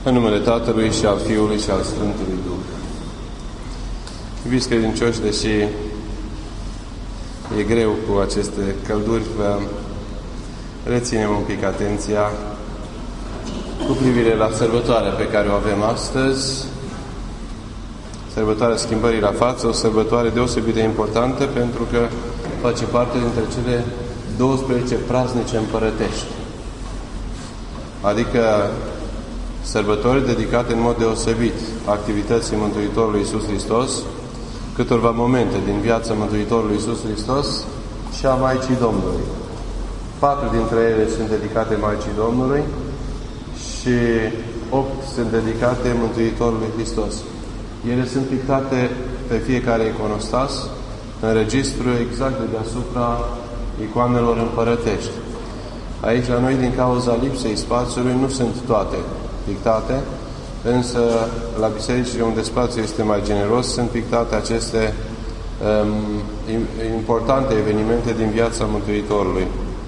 În numele Tatălui și al Fiului și al Sfântului Duh. Iubiți credincioși, deși e greu cu aceste călduri, vă reținem un pic atenția cu privire la sărbătoarea pe care o avem astăzi, sărbătoarea schimbării la față, o sărbătoare deosebit de importantă pentru că face parte dintre cele 12 praznice împărătești. Adică sărbători dedicate în mod deosebit activității Mântuitorului Iisus Hristos, câtorva momente din viața Mântuitorului Iisus Hristos și a Maicii Domnului. 4 dintre ele sunt dedicate Maicii Domnului și 8 sunt dedicate Mântuitorului Hristos. Ele sunt pictate pe fiecare iconostas în registru exact de deasupra icoanelor împărătești. Aici, la noi, din cauza lipsei spațiului, nu sunt toate pictate, însă la bisericile unde spațiul este mai generos, sunt pictate aceste importante evenimente din viața Mântuitorului.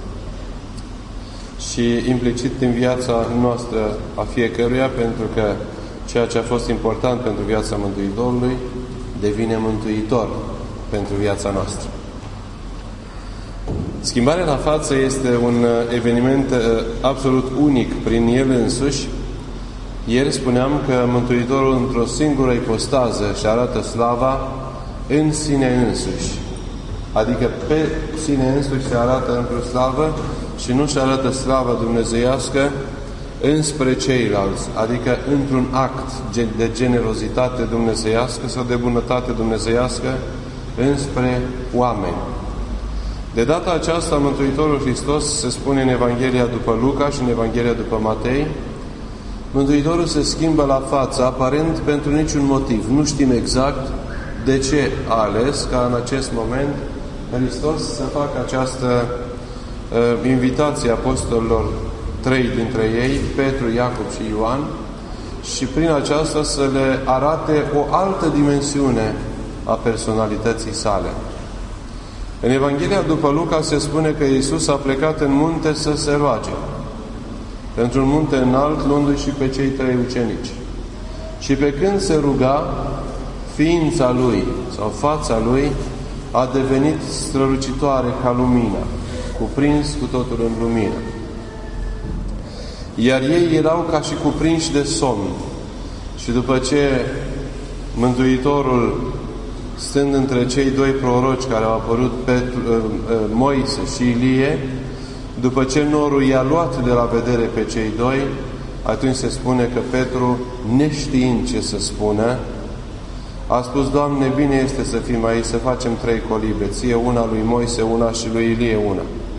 Și implicit din viața noastră a fiecăruia, pentru că ceea ce a fost important pentru viața Mântuitorului devine mântuitor pentru viața noastră. Schimbarea la față este un eveniment absolut unic prin el însuși. Ieri spuneam că Mântuitorul într-o singură ipostază și arată slava în sine însuși. Adică pe sine însuși se arată într-o slavă și nu se arată slava dumnezeiască înspre ceilalți, adică într-un act de generozitate dumnezeiască sau de bunătate dumnezeiască înspre oameni. De data aceasta, Mântuitorul Hristos, se spune în Evanghelia după Luca și în Evanghelia după Matei, Mântuitorul se schimbă la față, aparent pentru niciun motiv. Nu știm exact de ce a ales ca în acest moment Hristos să facă această invitație apostolilor, 3 dintre ei, Petru, Iacob și Ioan, și prin aceasta să le arate o altă dimensiune a personalității sale. În Evanghelia după Luca se spune că Iisus a plecat în munte să se roage. Într-un munte înalt, luându-i și pe cei 3 ucenici. Și pe când se ruga, ființa lui sau fața lui a devenit strălucitoare ca lumina, cuprins cu totul în lumină. Iar ei erau ca și cuprinși de somn. Și după ce Mântuitorul, stând între cei 2 proroci care au apărut, Moise și Ilie, după ce norul i-a luat de la vedere pe cei 2, atunci se spune că Petru, neștiind ce să spună, a spus: Doamne, bine este să fim aici, să facem 3 colibe, ție una, lui Moise una și lui Ilie una.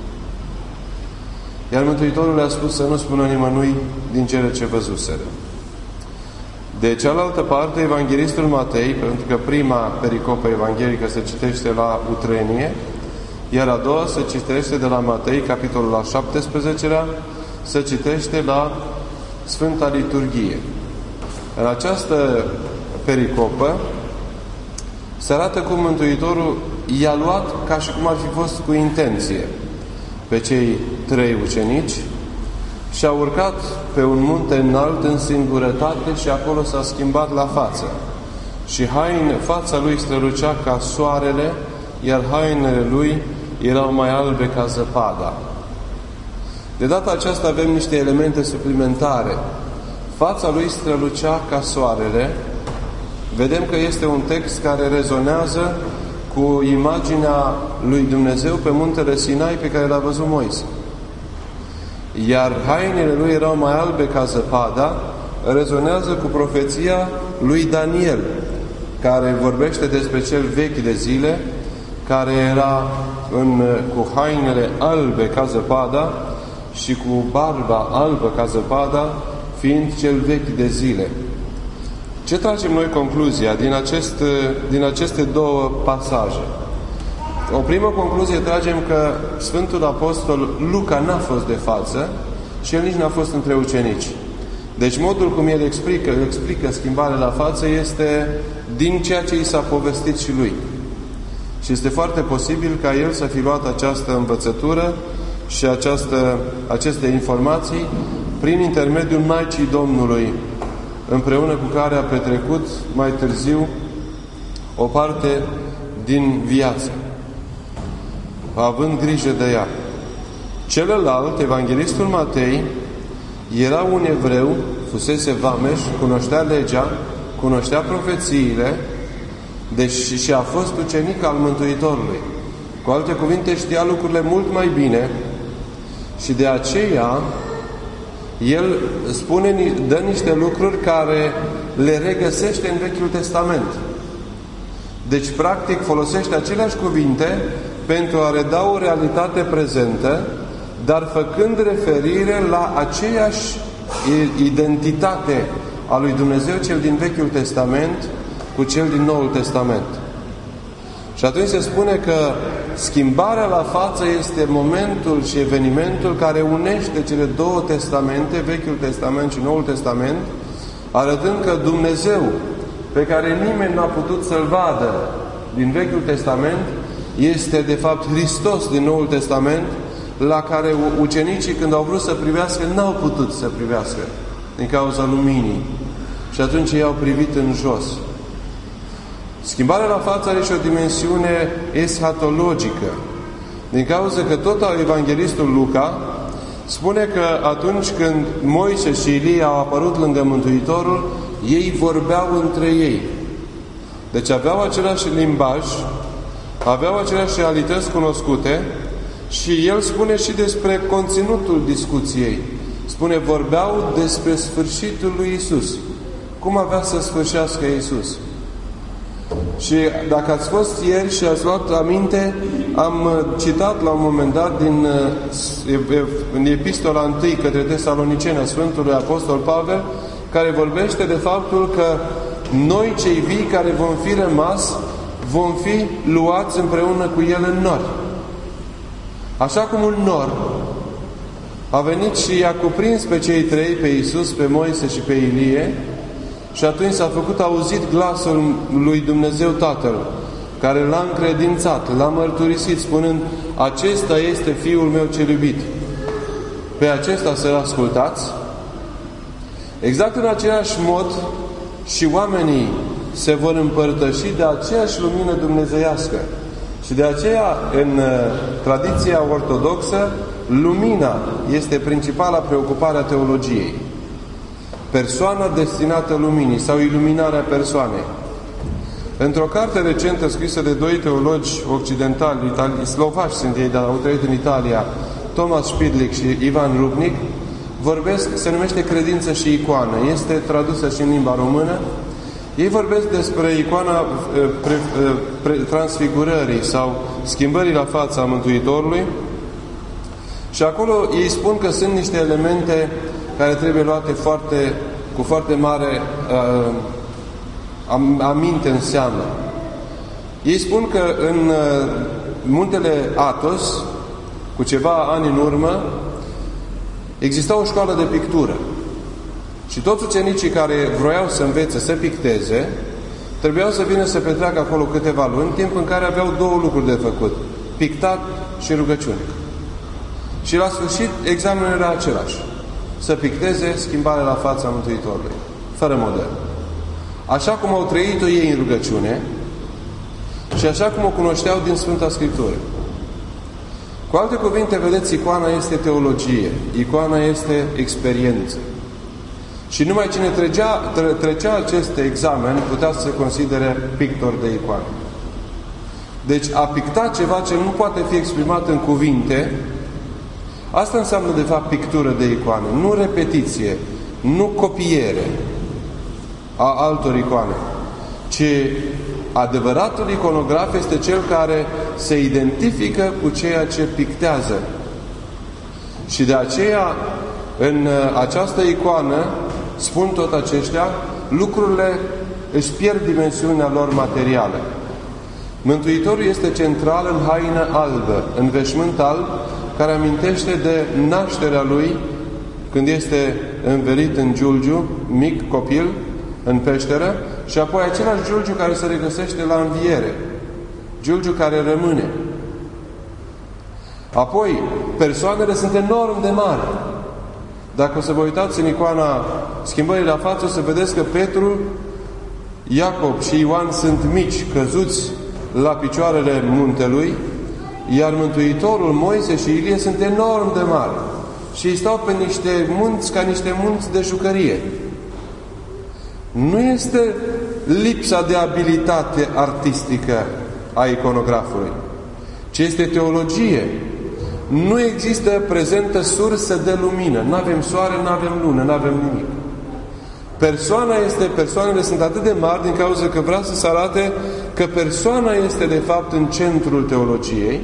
Iar Mântuitorul le-a spus să nu spună nimănui din cele ce văzuseră. De cealaltă parte, Evanghelistul Matei, pentru că prima pericopă evanghelică se citește la Utrenie, iar a doua se citește de la Matei, capitolul la 17-lea, se citește la Sfânta Liturghie. În această pericopă se arată cum Mântuitorul i-a luat ca și cum ar fi fost cu intenție pe cei 3 ucenici și a urcat pe un munte înalt în singurătate și acolo s-a schimbat la față. Și fața lui strălucea ca soarele, iar hainele lui erau mai albe ca zăpada. De data aceasta avem niște elemente suplimentare. Fața lui strălucea ca soarele. Vedem că este un text care rezonează cu imaginea lui Dumnezeu pe muntele Sinai pe care l-a văzut Moise. Iar hainele lui erau mai albe ca zăpada, rezonează cu profeția lui Daniel, care vorbește despre cel vechi de zile, care era cu hainele albe ca zăpada și cu barba albă ca zăpada, fiind cel vechi de zile. Ce tragem noi concluzia din aceste 2 pasaje? O primă concluzie tragem că Sfântul Apostol Luca n-a fost de față și el nici n-a fost între ucenici. Deci modul cum el explică schimbarea la față este din ceea ce i s-a povestit și lui. Și este foarte posibil ca el să fi luat această învățătură și aceste informații prin intermediul Maicii Domnului împreună cu care a petrecut mai târziu o parte din viață, având grijă de ea. Celălalt, evanghelistul Matei, era un evreu, fusese vameș, cunoștea legea, cunoștea profețiile, deci și a fost ucenic al Mântuitorului. Cu alte cuvinte, știa lucrurile mult mai bine și de aceea el dă niște lucruri care le regăsește în Vechiul Testament. Deci, practic, folosește aceleași cuvinte pentru a reda o realitate prezentă, dar făcând referire la aceeași identitate a lui Dumnezeu, cel din Vechiul Testament, cu cel din Noul Testament. Și atunci se spune că schimbarea la față este momentul și evenimentul care unește cele două testamente, Vechiul Testament și Noul Testament, arătând că Dumnezeu, pe care nimeni n-a putut să-L vadă din Vechiul Testament, este de fapt Hristos din Noul Testament, la care ucenicii, când au vrut să privească, n-au putut să privească din cauza luminii. Și atunci ei au privit în jos. Schimbarea la față are și o dimensiune eschatologică. Din cauza că tot evanghelistul Luca spune că atunci când Moise și Ilie au apărut lângă Mântuitorul, ei vorbeau între ei. Deci aveau același limbaj, aveau aceleași realități cunoscute și el spune și despre conținutul discuției. Spune, vorbeau despre sfârșitul lui Iisus. Cum avea să sfârșească Iisus? Și dacă ați fost ieri și ați luat aminte, am citat la un moment dat din Epistola 1 către Tesaloniceni a Sfântului Apostol Pavel, care vorbește de faptul că noi cei vii care vom fi rămas, vom fi luați împreună cu El în nori. Așa cum un nor a venit și i-a cuprins pe cei trei, pe Iisus, pe Moise și pe Ilie, și atunci s-a făcut auzit glasul lui Dumnezeu Tatăl, care l-a încredințat, l-a mărturisit, spunând, acesta este Fiul meu cel iubit. Pe acesta să-L ascultați. Exact în același mod și oamenii se vor împărtăși de aceeași lumină dumnezeiască. Și de aceea, în tradiția ortodoxă, lumina este principala preocupare a teologiei. Persoana destinată luminii sau iluminarea persoanei. Într-o carte recentă scrisă de doi teologi occidentali, slovaci sunt ei, dar au trăit în Italia, Thomas Spidlick și Ivan Rupnik, vorbesc, se numește Credință și icoană. Este tradusă și în limba română. Ei vorbesc despre icoana transfigurării sau schimbării la fața Mântuitorului și acolo ei spun că sunt niște elemente care trebuie luate cu foarte mare aminte în seamă. Ei spun că în muntele Athos, cu ceva ani în urmă, exista o școală de pictură. Și toți ucenicii care vroiau să învețe să picteze, trebuiau să vină să petreacă acolo câteva luni, timp în care aveau două lucruri de făcut: pictat și rugăciune. Și la sfârșit, examenul era același: să picteze schimbarea la fața Mântuitorului, fără model. Așa cum au trăit-o ei în rugăciune și așa cum o cunoșteau din Sfânta Scriptură. Cu alte cuvinte, vedeți, icoana este teologie, icoana este experiență. Și numai cine trecea acest examen putea să se considere pictor de icoană. Deci a picta ceva ce nu poate fi exprimat în cuvinte, asta înseamnă de fapt pictură de icoană, nu repetiție, nu copiere a altor icoane, ci adevăratul iconograf este cel care se identifică cu ceea ce pictează. Și de aceea, în această icoană, spun tot aceștia, lucrurile își pierd dimensiunea lor materială. Mântuitorul este central în haină albă, în veșmânt alb, care amintește de nașterea Lui când este învelit în giulgiu, mic copil, în peșteră, și apoi același giulgiu care se regăsește la înviere, giulgiu care rămâne. Apoi, persoanele sunt enorm de mari. Dacă o să vă uitați în icoana schimbării la față, o să vedeți că Petru, Iacob și Ioan sunt mici, căzuți la picioarele muntelui, iar Mântuitorul, Moise și Ilie sunt enorm de mari și îi stau pe niște munți ca niște munți de jucărie. Nu este lipsa de abilitate artistică a iconografului, ci este teologie. Nu există prezentă sursă de lumină. Nu avem soare, nu avem lună, nu avem nimic. Persoanele sunt atât de mari din cauza că vrea să se arate că persoana este de fapt în centrul teologiei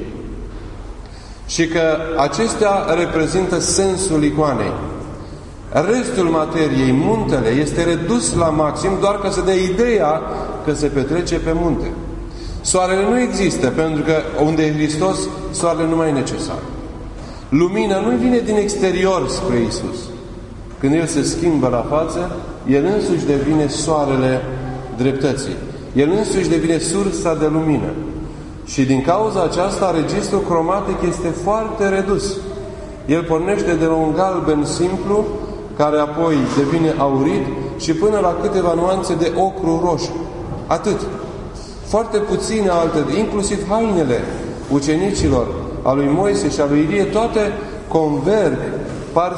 și că acestea reprezintă sensul icoanei. Restul materiei, muntele, este redus la maxim doar ca să dea ideea că se petrece pe munte. Soarele nu există, pentru că unde e Hristos, soarele nu mai e necesar. Lumina nu vine din exterior spre Iisus. Când El se schimbă la față, El însuși devine soarele dreptății. El însuși devine sursa de lumină. Și din cauza aceasta, registrul cromatic este foarte redus. El pornește de la un galben simplu, care apoi devine aurit și până la câteva nuanțe de ocru roșu. Atât. Foarte puține alte, inclusiv hainele ucenicilor, a lui Moise și a lui Ilie, toate converg, par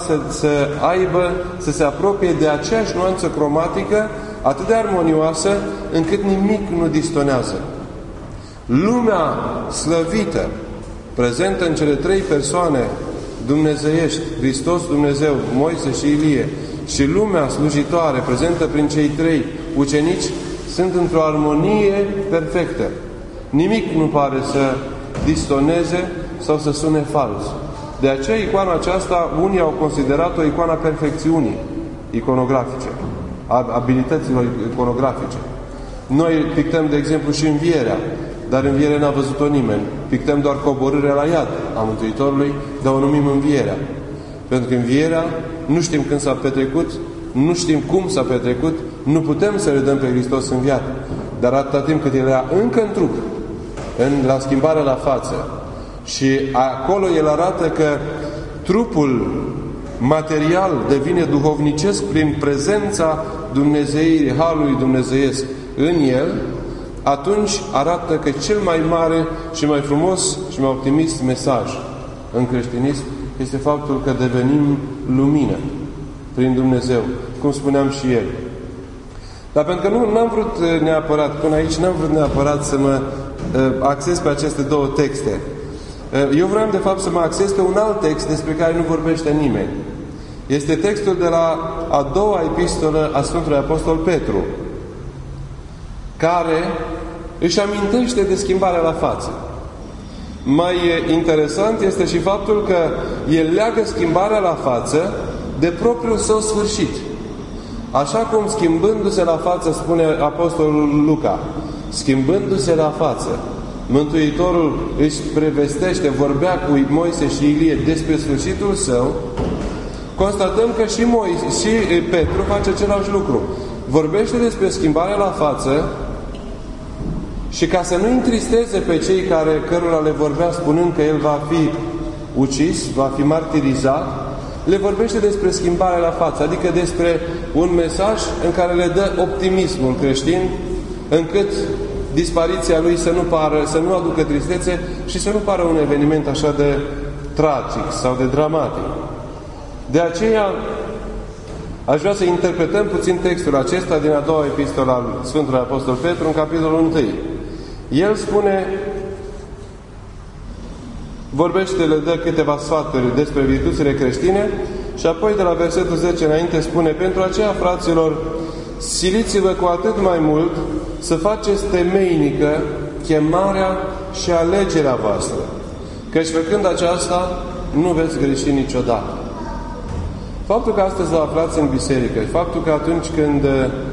să se apropie de aceeași nuanță cromatică, atât de armonioasă, încât nimic nu distonează. Lumea slăvită, prezentă în cele trei persoane dumnezeiești, Hristos Dumnezeu, Moise și Ilie, și lumea slujitoare, prezentă prin cei trei ucenici, sunt într-o armonie perfectă. Nimic nu pare să distoneze sau să sune fals. De aceea icoana aceasta, unii au considerat-o icoana perfecțiunii iconografice, a abilităților iconografice. Noi pictăm, de exemplu, și învierea, dar învierea n-a văzut-o nimeni. Pictăm doar coborârea la iad a Mântuitorului, dar o numim învierea. Pentru că învierea nu știm când s-a petrecut, nu știm cum s-a petrecut, nu putem să le dăm pe Hristos înviat. Dar atâta timp cât El era încă în trup, la schimbarea la față, și acolo El arată că trupul material devine duhovnicesc prin prezența Dumnezeirii, Harului Dumnezeiesc în El, atunci arată că cel mai mare și mai frumos și mai optimist mesaj în creștinism este faptul că devenim lumină prin Dumnezeu, cum spuneam și ieri. Dar pentru că n-am vrut neapărat, până aici n-am vrut neapărat să mă axez pe aceste două texte. Eu vreau de fapt să mă axez pe un alt text despre care nu vorbește nimeni. Este textul de la a doua epistolă a Sfântului Apostol Petru, care își amintește de schimbarea la față. Mai interesant este și faptul că el leagă schimbarea la față de propriul său sfârșit. Așa cum schimbându-se la față, spune Apostolul Luca, schimbându-se la față, Mântuitorul își prevestește, vorbea cu Moise și Ilie despre sfârșitul său, constatăm că și Petru face același lucru. Vorbește despre schimbarea la față și ca să nu întristeze pe cei cărora le vorbea spunând că el va fi ucis, va fi martirizat, le vorbește despre schimbarea la față, adică despre un mesaj în care le dă optimismul creștin, încât dispariția lui să nu aducă tristețe și să nu pară un eveniment așa de tragic sau de dramatic. De aceea aș vrea să interpretăm puțin textul acesta din a doua epistolă al Sfântului Apostol Petru, în capitolul 1. El spune, le dă câteva sfaturi despre virtuțile creștine și apoi de la versetul 10 înainte spune, pentru aceea, fraților, siliți-vă cu atât mai mult să faceți temeinică chemarea și alegerea voastră, căci făcând aceasta nu veți greși niciodată. Faptul că astăzi vă aflați în biserică, faptul că atunci când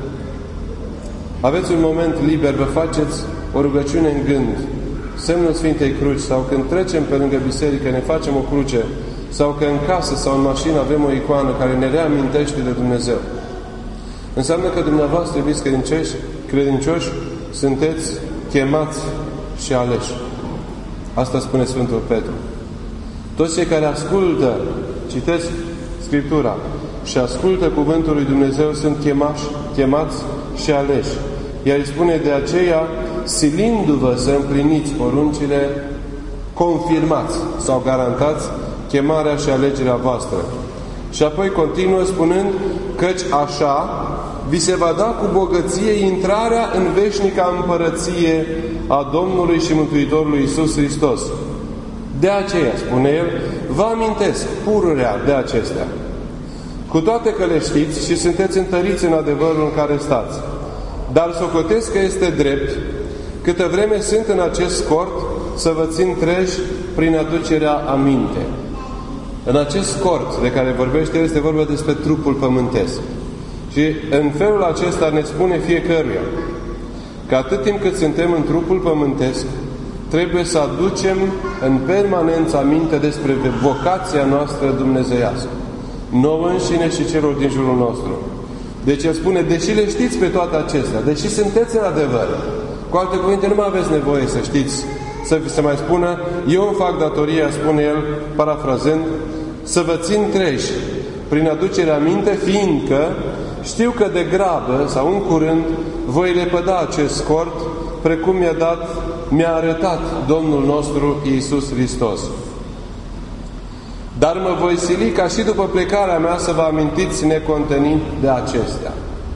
aveți un moment liber, vă faceți o rugăciune în gând, semnul Sfintei Cruci, sau când trecem pe lângă biserică, ne facem o cruce, sau că în casă sau în mașină avem o icoană care ne reamintește de Dumnezeu. Înseamnă că dumneavoastră, iubiți credincioși, sunteți chemați și aleși. Asta spune Sfântul Petru. Toți cei care ascultă, citesc Scriptura și ascultă cuvântul lui Dumnezeu sunt chemați și aleși. Iar îi spune de aceea, silindu-vă să împliniți poruncile, confirmați sau garantați chemarea și alegerea voastră. Și apoi continuă spunând, căci așa vi se va da cu bogăție intrarea în veșnica împărăție a Domnului și Mântuitorului Iisus Hristos. De aceea, spune el, vă amintesc pururea de acestea. Cu toate că le știți și sunteți întăriți în adevărul în care stați. Dar socotesc că este drept, câtă vreme sunt în acest scort, să vă țin treji prin aducerea aminte. În acest scort de care vorbește, este vorba despre trupul pământesc. Și în felul acesta ne spune fiecăruia că atât timp cât suntem în trupul pământesc, trebuie să aducem în permanență aminte despre vocația noastră dumnezeiască, nouă înșine și celor din jurul nostru. Deci el spune, deși le știți pe toate acestea, deși sunteți în adevăr, cu alte cuvinte, nu mai aveți nevoie să știți, să se mai spună, eu îmi fac datoria, spune el, parafrazând, să vă țin treji prin aducerea aminte, fiindcă știu că de grabă sau în curând voi lepăda acest scort, precum mi-a arătat Domnul nostru Iisus Hristos. Dar mă voi sili ca și după plecarea mea să vă amintiți necontenit de acestea.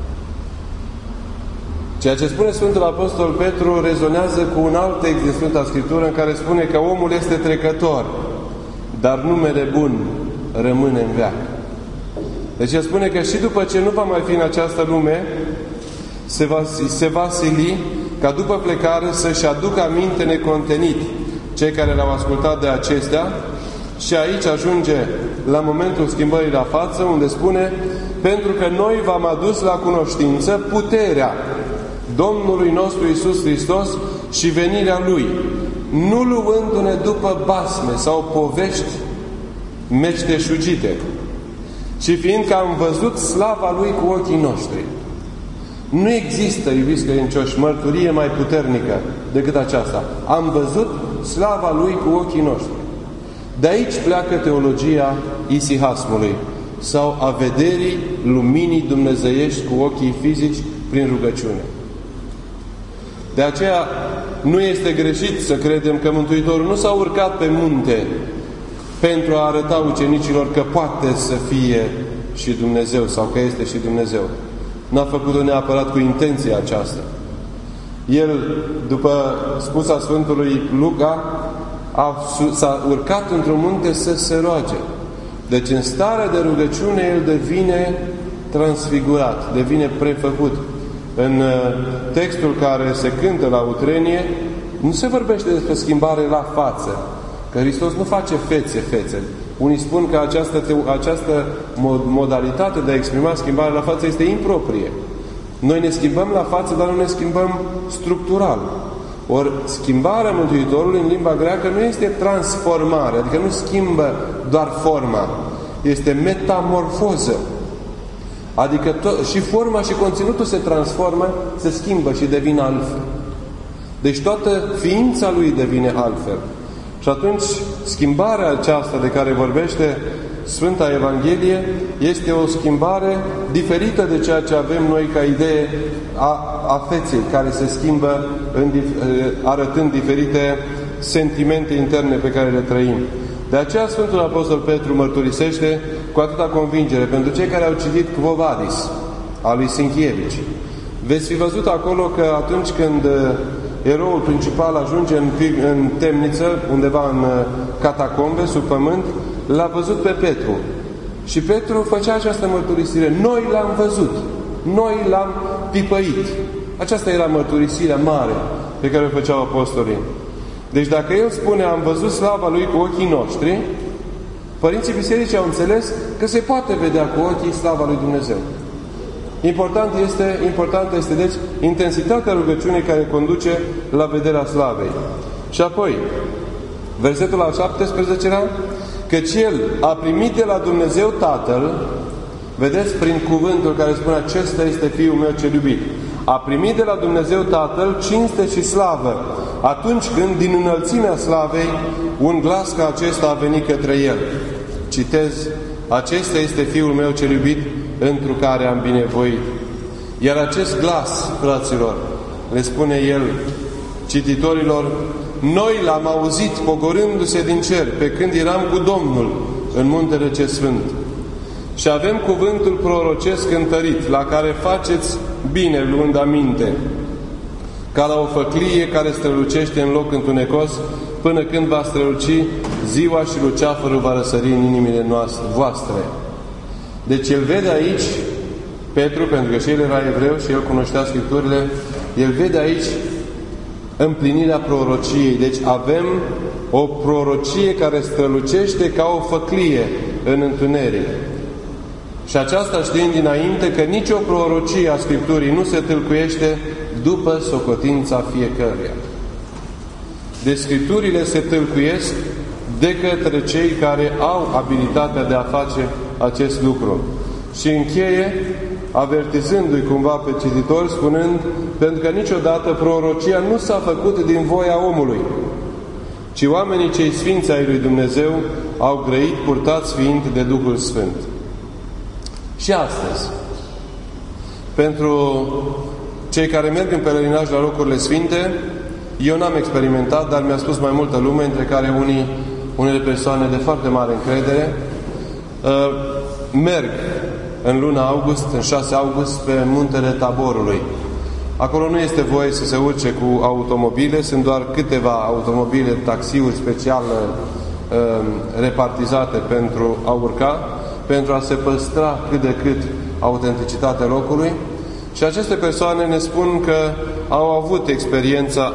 Ceea ce spune Sfântul Apostol Petru rezonează cu un alt text din Sfânta Scriptură în care spune că omul este trecător, dar numele bun rămâne în veac. Deci el spune că și după ce nu va mai fi în această lume, se va sili ca după plecare să-și aducă aminte necontenit cei care l-au ascultat de acestea. Și aici ajunge la momentul schimbării la față, unde spune, pentru că noi v-am adus la cunoștință puterea Domnului nostru Iisus Hristos și venirea Lui, nu luându-ne după basme sau povești meșteșugite, ci fiindcă am văzut slava Lui cu ochii noștri. Nu există, iubiți credincioși, mărturie mai puternică decât aceasta. Am văzut slava Lui cu ochii noștri. De aici pleacă teologia isihasmului sau a vederii luminii dumnezeiești cu ochii fizici prin rugăciune. De aceea nu este greșit să credem că Mântuitorul nu s-a urcat pe munte pentru a arăta ucenicilor că poate să fie și Dumnezeu sau că este și Dumnezeu. N-a făcut-o neapărat cu intenția aceasta. El, după spusa Sfântului Luca, s-a urcat într-un munte să se roage. Deci în starea de rugăciune el devine transfigurat, devine prefăcut. În textul care se cântă la utrenie, nu se vorbește despre schimbare la față, că Hristos nu face fețe. Unii spun că această modalitate de a exprima schimbare la față este improprie. Noi ne schimbăm la față, dar nu ne schimbăm structural. Ori schimbarea Mântuitorului în limba greacă nu este transformare, adică nu schimbă doar forma, este metamorfoză. Adică și forma și conținutul se transformă, se schimbă și devine altfel. Deci toată ființa lui devine altfel. Și atunci schimbarea aceasta de care vorbește Sfânta Evanghelie este o schimbare diferită de ceea ce avem noi ca idee a feței, care se schimbă arătând diferite sentimente interne pe care le trăim. De aceea Sfântul Apostol Petru mărturisește cu atâta convingere pentru cei care au citit Quo Vadis a lui Sienkiewicz. Veți fi văzut acolo că atunci când eroul principal ajunge în temniță, undeva în catacombe, sub pământ, l-a văzut pe Petru. Și Petru făcea această mărturisire. Noi l-am văzut. Noi l-am pipăit. Aceasta era mărturisirea mare pe care o făceau apostolii. Deci dacă el spune, am văzut slava Lui cu ochii noștri, părinții bisericii au înțeles că se poate vedea cu ochii slava Lui Dumnezeu. Important este, deci, intensitatea rugăciunii care conduce la vederea slavei. Și apoi, versetul al 17-lea, căci El a primit de la Dumnezeu Tatăl, vedeți, prin cuvântul care spune, acesta este Fiul meu cel iubit, a primit de la Dumnezeu Tatăl cinste și slavă, atunci când, din înălțimea slavei, un glas ca acesta a venit către El. Citez acesta este Fiul meu cel iubit, întru care am binevoit. Iar acest glas, fraților, le spune el cititorilor, noi l-am auzit pogorându-se din cer, pe când eram cu Domnul în muntele ce sfânt. Și avem cuvântul prorocesc întărit, la care faceți bine luând aminte, ca la o făclie care strălucește în loc întunecos, până când va străluci ziua și luceafărul va răsări în inimile voastre. Deci el vede aici, Petru, pentru că și el era evreu și el cunoștea Scripturile, el vede aici împlinirea prorociei. Deci avem o prorocie care strălucește ca o făclie în întuneric. Și aceasta știind dinainte că nicio prorocie a Scripturii nu se tâlcuiește după socotința fiecăruia. Deci Scripturile se tâlcuiesc de către cei care au abilitatea de a face acest lucru. Și încheie avertizându-i cumva pe cititori, spunând, pentru că niciodată prorocia nu s-a făcut din voia omului, ci oamenii cei sfinți ai lui Dumnezeu au grăit purtați fiind de Duhul Sfânt. Și astăzi, pentru cei care merg în pelerinaj la locurile sfinte, eu n-am experimentat, dar mi-a spus mai multă lume, între care unele persoane de foarte mare încredere, merg în luna august, în 6 august, pe muntele Taborului. Acolo nu este voie să se urce cu automobile, sunt doar câteva automobile, taxiuri special repartizate pentru a urca, pentru a se păstra cât de cât autenticitatea locului. Și aceste persoane ne spun că au avut experiența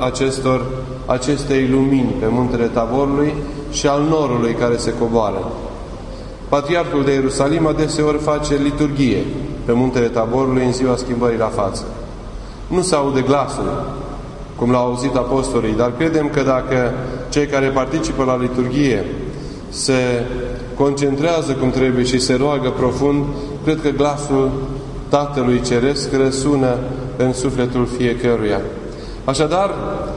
acestei lumini pe muntele Taborului și al norului care se coboară. Patriarhul de Ierusalim adeseori face liturghie pe muntele Taborului în ziua schimbării la față. Nu se aude glasul, cum l-au auzit apostolii, dar credem că dacă cei care participă la liturghie se concentrează cum trebuie și se roagă profund, cred că glasul Tatălui Ceresc răsună în sufletul fiecăruia. Așadar,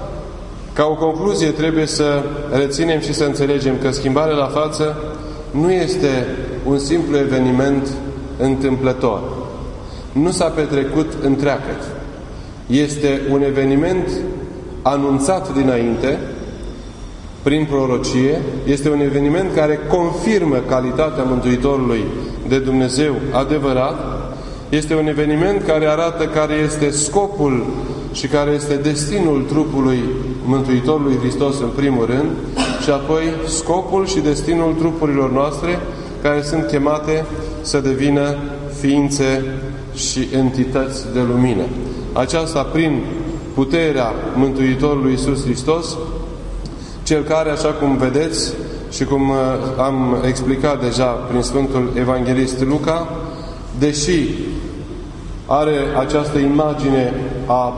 ca o concluzie, trebuie să reținem și să înțelegem că schimbarea la față nu este un simplu eveniment întâmplător. Nu s-a petrecut întreagăt. Este un eveniment anunțat dinainte, prin prorocie, este un eveniment care confirmă calitatea Mântuitorului de Dumnezeu adevărat, este un eveniment care arată care este scopul și care este destinul trupului Mântuitorului Hristos în primul rând și apoi scopul și destinul trupurilor noastre care sunt chemate să devină ființe și entități de lumină. Aceasta prin puterea Mântuitorului Iisus Hristos, Cel care, așa cum vedeți și cum am explicat deja prin Sfântul Evanghelist Luca, deși are această imagine a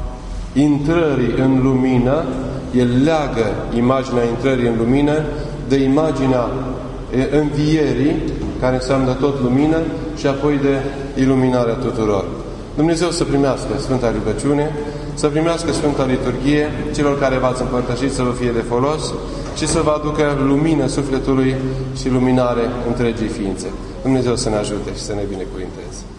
intrării în lumină, el leagă imaginea intrării în lumină de imaginea învierii, care înseamnă tot lumină, și apoi de iluminarea tuturor. Dumnezeu să primească Sfânta Rugăciune, să primească Sfânta Liturghie, celor care v-ați împărtășit să vă fie de folos și să vă aducă lumină sufletului și luminare întregii ființe. Dumnezeu să ne ajute și să ne binecuvinteze.